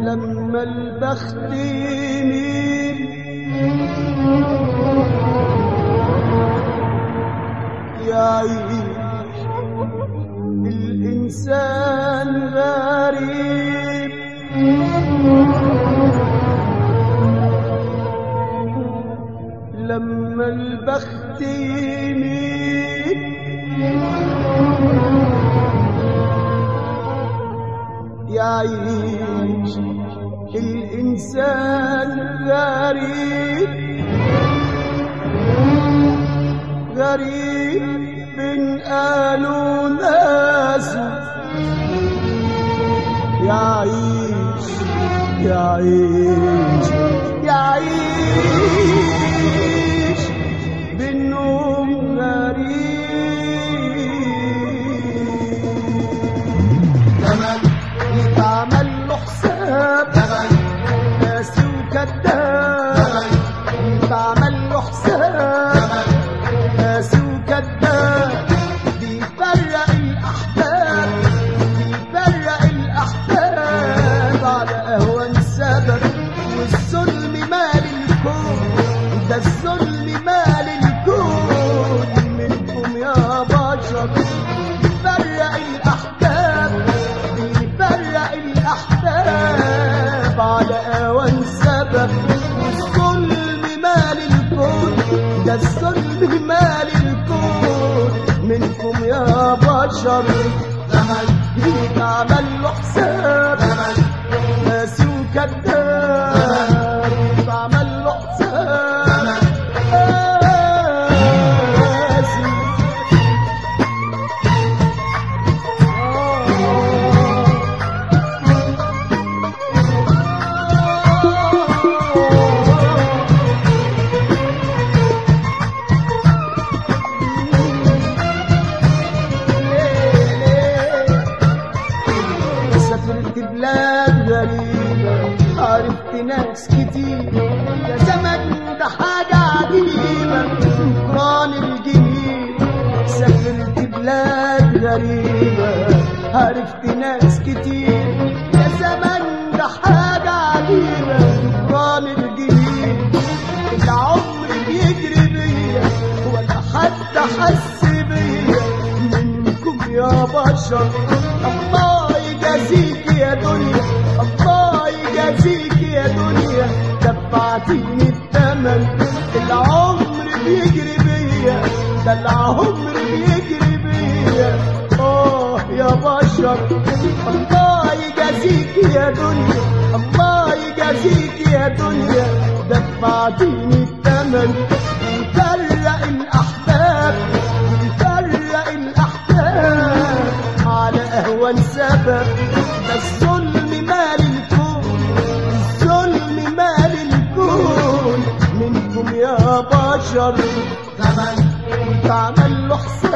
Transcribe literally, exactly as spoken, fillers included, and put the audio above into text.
لما البخت يميل يعيش الإنسان غريب. لما البخت يميل يعيش الإنسان غريب غريب بين أهله وناسه. يعيش يعيش يعيش بينهم غريب. زمن يتعمل له حساب زمن قاسي وكذاب. يتعمل له حساب قاسي وكذاب. بيفرق الأحباب بيفرق الأحباب على أهون سبب. والظلم مال الكون ده الظلم مال الكون منكم يا بشر. بيفرق الأحباب بيفرق الأحباب على أهون سبب. والظلم مال الكون ده الظلم مال الكون منكم يا بشر. زمن يتعمل له حساب زمن قاسي وكذاب. يتعمل له حساب قاسي. سافرت بلاد غريبة عرفت ناس كتير. يا زمن ده حاجة عجيبة قران الجميل. سافرت بلاد غريبة عرفت ناس كتير. يا زمن ده حاجة عجيبة قران الجميل. العمر بيجري بيا ولا حد حس بيا منكم يا بشر. الله يجازيك يا دنيا الله يجازيك يا دنيا دفعتيني الثمن. العمر بيجري بيا ده العمر بيجري بيا اه يا بشر. الله يجازيك يا دنيا الله يجازيك يا دنيا دفعتيني الثمن. بيفرق الأحباب بيفرق الأحباب على أهون سبب. ده الظلم مال الكون الظلم مال الكون منكم يا بشر. زمن تعمل له حساب